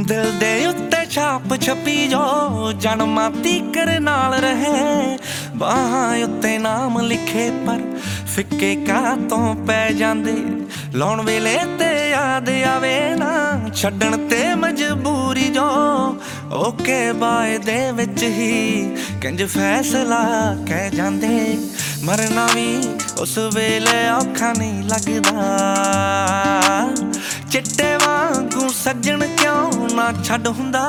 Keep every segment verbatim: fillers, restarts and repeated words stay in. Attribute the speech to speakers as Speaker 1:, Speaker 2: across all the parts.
Speaker 1: दिल दे उत्ते छाप छपी जो जन्मां तीकर नाल रहे। बाहां उत्ते नाम लिखे पर फिक्के कातों पै जांदे। लाउण वेले ते याद आवे ना छड्डण ते मजबूरी जो। ओके बाय दे विच ही किंज फैसला कह जांदे। मरना भी उस वेले औखा नहीं लगदा। चिट्टे वांगू सज्जण क्यों ना छड्ड हुंदा।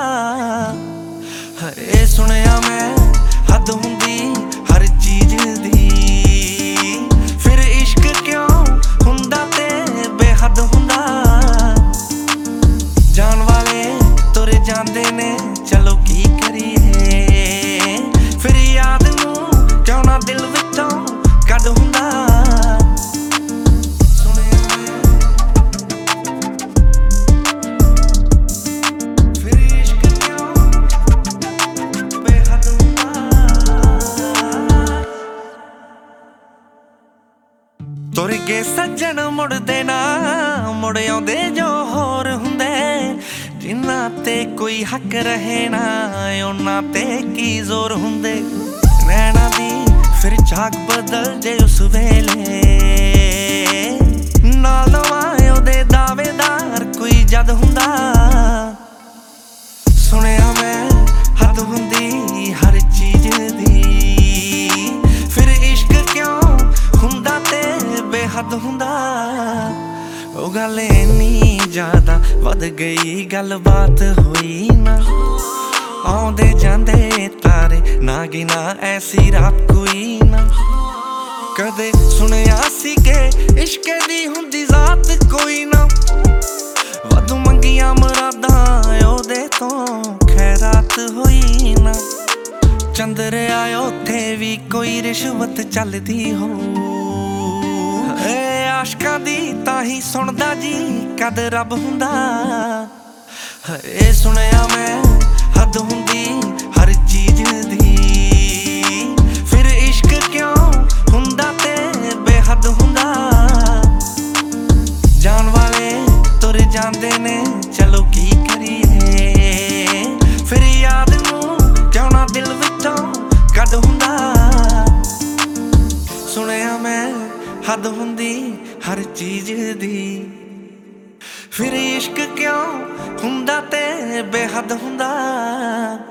Speaker 1: हरे सुनिया मैं हद हुंदी हर चीज दी। फिर इश्क क्यों हुंदा ते बेहद हुंदा। जान वाले तुर जांदे ने चलो की करिए। फिर याद नूं क्यों ना दिल विचों कद हुंदा। तुर गए सज्जन मुड़दे ना मुड़ आउंदे जो होर हुंदे। जिन्हां ते कोई हक रहे ना उन्हां ते की जोर हुंदे। नैना दी फिर चाक बदल जे उस वेले। नाल नवां ओदे दावेदार कोई जद हुंदा। सुनिया मैं हद हुंदी हर चीज दी। फिर इश्क क्यों हुंदा ते बेहद हुंदा। ओ गल इन्नी ज्यादा वध गई गलबात होई ना। आउंदे जांदे तारे ना गिना ऐसी रात कोई ना। कदे सुनिया सी के इश्के दी हुंदी जात कोई ना। वधू मंगियां मुरादां ओदे तो खैरात होई ना। चंद्रिया उत्थे भी कोई रिश्वत चलदी हो। आशकां दी ताही सुनदा जी कद रब हुंदा। हरे सुनिया मैं हद हुंदी हर चीज दी। फिर इश्क क्यों हुंदा ते बेहद हुंदा। जान वाले तुर जांदे ने चलो की करिए। फिर याद नूं क्यों ना दिल विचों कद हुंदा। सुनिया मैं हद हुंदी हर चीज दी। फिर इश्क क्यों हुंदा ते बेहद हुंदा।